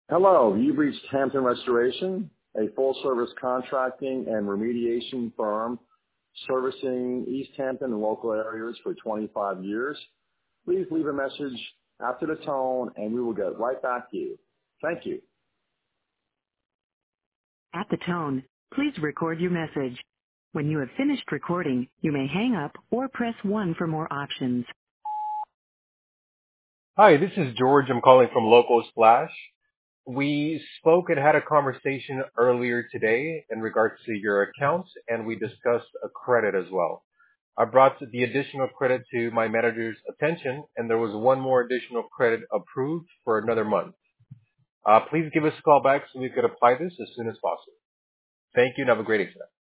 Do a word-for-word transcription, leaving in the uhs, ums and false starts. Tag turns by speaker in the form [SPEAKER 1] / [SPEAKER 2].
[SPEAKER 1] Hello, you've reached Hampton Restoration, a full-service contracting and remediation firm servicing East Hampton and local areas for twenty-five years. Please leave a message after the tone, and we will get right back to you. Thank you.
[SPEAKER 2] At the tone, please record your message. When you have finished recording, you may hang up or press one for more options.
[SPEAKER 3] Hi, this is George. I'm calling from Local Splash. We spoke and had a conversation earlier today in regards to your accounts, and we discussed a credit as well. I brought the additional credit to my manager's attention, and there was one more additional credit approved for another month. Uh, please give us a call back so we could apply this as soon as possible. Thank you and have a great day.